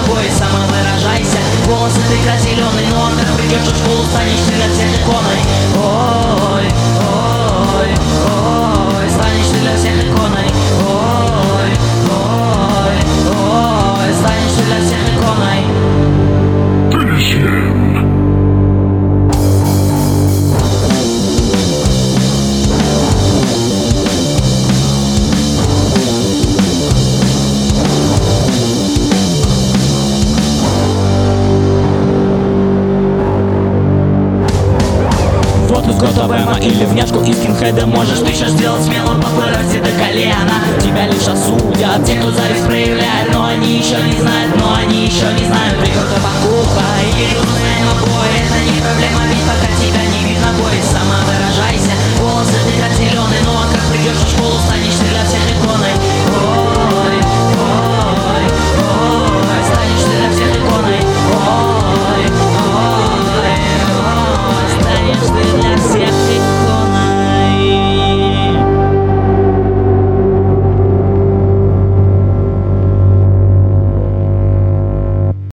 собой, самовыражайся. Волосы ты зеленый, но как придешь в школу, станешь ты для всех иконой. Ой, ой, ой, станешь ты для всех иконой. Ой, ой, ой, станешь ты для всех иконой. Фото с Готовема или внешку из скинхеда можешь ты сейчас сделать смело по вырасти до колена. Тебя лишь осудят те, кто зависть проявляет, но они еще не знают, Ты круто покупай, и грустные обои, это не проблема, ведь пока